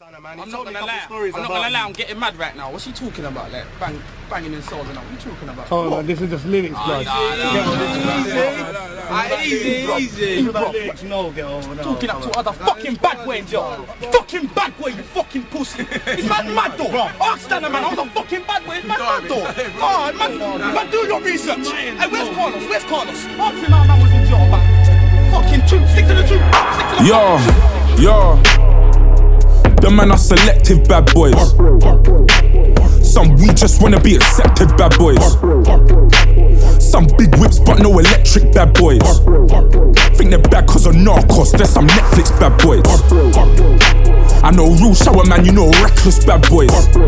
I'm not gonna lie, I'm getting mad right now. What's he talking about? Like banging in souls and all. What are you talking about? Oh, no, this is just lyrics, blood. Easy. No, get over now. Talking up to other fucking bad boys, yo. Fucking bad boy, you fucking pussy. He's mad though. Ask Stunner, man. I was a fucking bad boy. He's mad though. Oh, man, do your research. Hey, where's Carlos? Ask him how man was in jail, man. Fucking truth. Stick to the truth. Yo. The man are selective bad boys. Some we just wanna be accepted bad boys. Some big whips but no electric bad boys. Think they're bad cause of Narcos, there's some Netflix bad boys. I know real shower man, you know reckless bad boys.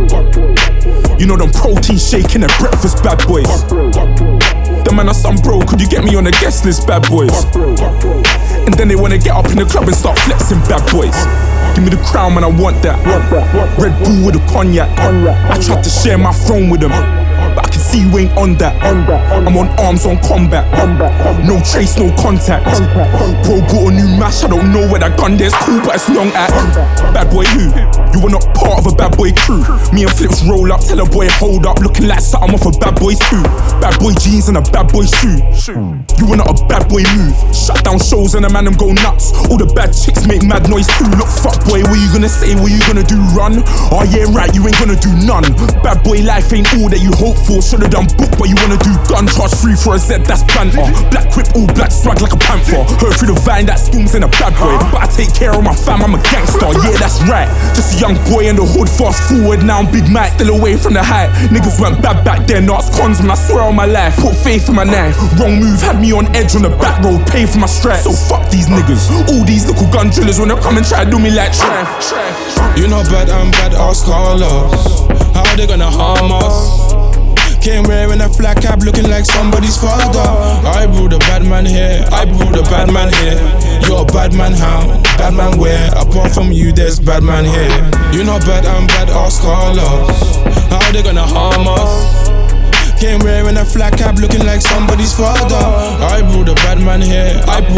You know them protein shaking at breakfast bad boys. The man are some bro, could you get me on the guest list bad boys? And then they wanna get up in the club and start flexing bad boys. Give me the crown man, I want that. Red Bull with a cognac. I tried to share my throne with them, but I can see you ain't on that. I'm on arms on combat. No trace, no contact. Bro bought a new mash, I don't know where that gun there's cool, but it's long at. Bad boy who? You were not part of a bad boy crew. Me and Flips roll up, tell a boy hold up, looking like something off of Bad Boys 2. Bad boy jeans and a bad boy shoe. You were not a bad boy move. Shut down shows and a man them go nuts. All the bad chicks make mad noise too. Look fuck boy, what you gonna say, what you gonna do, run? Oh yeah right, you ain't gonna do none. Bad boy life ain't all that you hope for. Should've done book but you wanna do gun. Charge 3 for a Z, that's banter. Black whip, all black swag like a panther. Heard through the vine that Storm's in a bad boy, but I take care of my fam, I'm a gangster. Yeah that's right, just a young boy in the hood. Fast forward now I'm Big Mike, still away from the hype. Niggas went bad back then, arts cons man, I swear on my life. Put faith in my knife, wrong move had me on edge on the back road. Pay for my stripes, so fuck these niggas. All these little gun drillers wanna come and try to do me like Trev. You know bad, I'm bad, ask Carlos. How they gonna harm us? Came wearing a flat cap looking like somebody's father. I brew the bad man here, You're a bad man how? Bad man where? Apart from you there's bad man here. You know bad, I'm bad, ask Carlos. How they gonna harm us? Came wearing a flat cap looking like somebody's father. I brew the bad man here,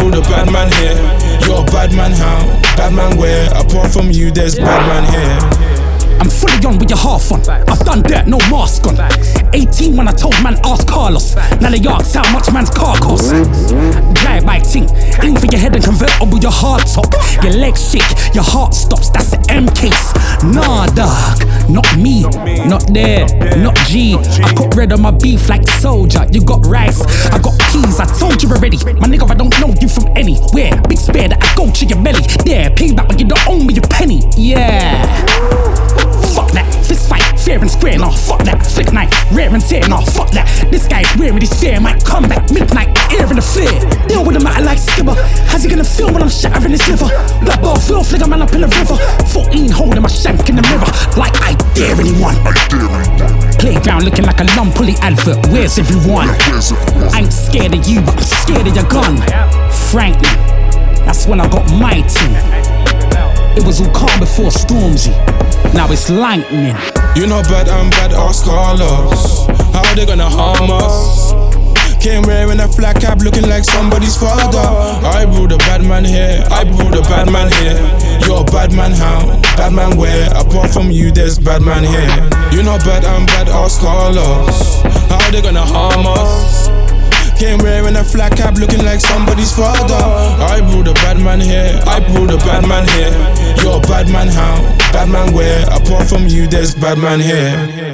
You're a bad man how? Bad man where? Apart from you there's bad man here. I'm fully on with your half on. I've done dirt, no mask on. 18 when I told man ask Carlos. Now they ask how much man's car costs. Drive by ting, aim for your head and convert over your hard top. Your legs shake, your heart stops, that's the M case. Nah dog, not me, not there, not G. I got rid of my beef like soldier. You got rice, I got peas, I told you already. My nigga, I don't know you from anywhere. Big spare that I go to your belly. There, pay back when you don't own me a penny. Yeah. Fuck that, fist fight, fair and square, nah, fuck that. Flick knife, rare and tear, nah, fuck that. This guy's wearing his fear, might come back midnight, air in the fear. Deal with a matter like Skibber. How's he gonna feel when I'm shattering his liver? Black ball, feel flicker man up in the river. 14 holding my shank in the mirror, like I dare anyone. Playground looking like a lump pulley advert, where's everyone? I ain't scared of you, but I'm scared of your gun. Frankly, that's when I got my team. It was all calm before Stormzy, now it's lightning. You know bad, I'm bad, ask Carlos. How they gonna harm us? Came wearing a flat cap looking like somebody's father. I brew the bad man here, You're a bad man how? Bad man where? Apart from you there's bad man here. You know bad, I'm bad, ask Carlos. How they gonna harm us? Came wearing a flat cap looking like somebody's father. I brew the bad man here, You're a bad man how? Bad man where? Apart from you there's bad man here.